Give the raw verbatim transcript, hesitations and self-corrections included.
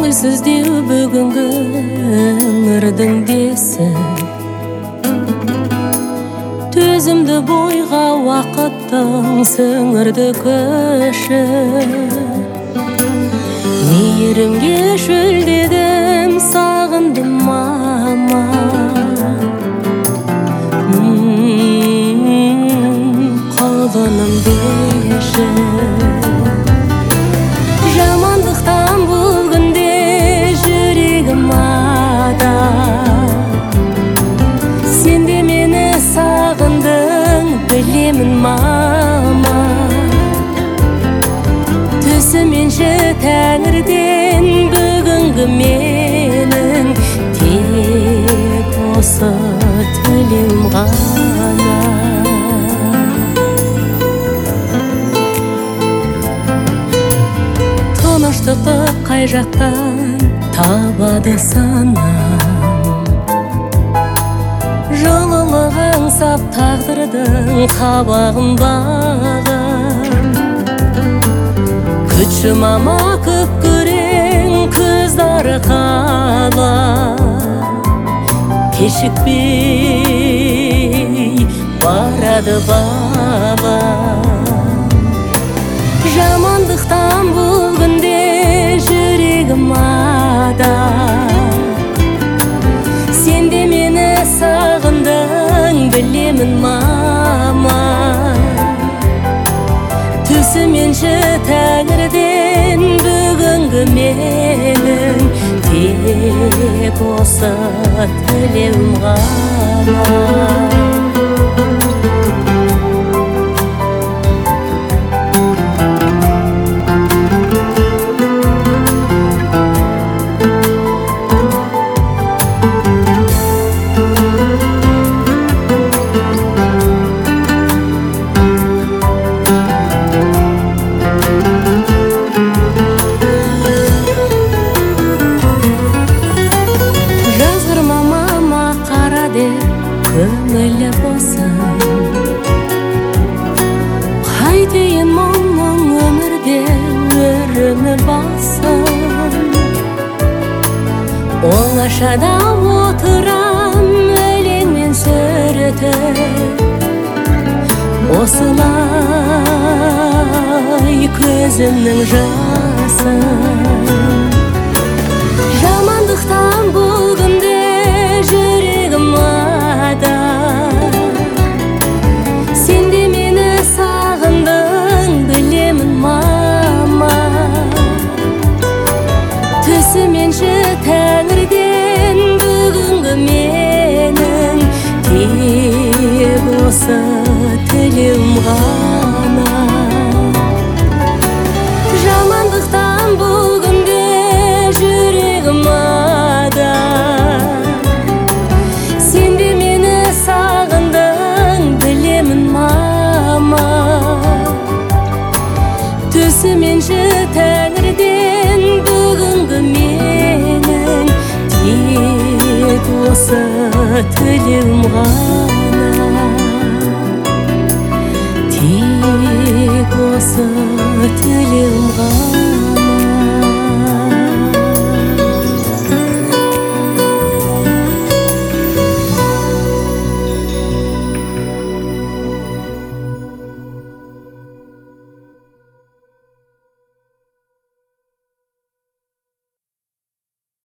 көңілсіздеу бүгінгі ыңырдың десі, төзімді бойға уақыттың сіңірді көші. Мейірімге шөлдедім, сағындым мама. Қалғаным деші, жамандықтан бұл күнде жүрегім ада. Сен де мені сағындың, білемін мама. Түсіменші тәңірден бүгінгі менің тек осы тілеуім ғана. Тыныштықты қай жақтан табады санам, жылылығың сап тағдырдың қабағын бағам. Күтші мама көп көрең көздары қала, кешікпей барады бала. Жамандықтан бұл күнде жүрегім ада. Сен де мені сағындың, білемін мама. Түсіменші тәңірден бүгінгі менің тек осы тілеуім ғана. Көңілі болсын, қайтейін мұңның өмірде өріні басын. Оңашада отырам өлеңмен сүрітіп, осылай көзімнің жасын. Жамандықтан бұл күнде жүрегім ада. Сен де мені сағындың, білемін мама. Түсіменші тәңірден бүгінгі менің тек осы тілеуім ғана. Жамандықтан бұл күнде жүрегім ада. Сен де мені сағындың, білемін мама. Түсіменші тәңірден бүгінгі менің тек осы тілеуім ғана. Тек осы тілеуім ғана.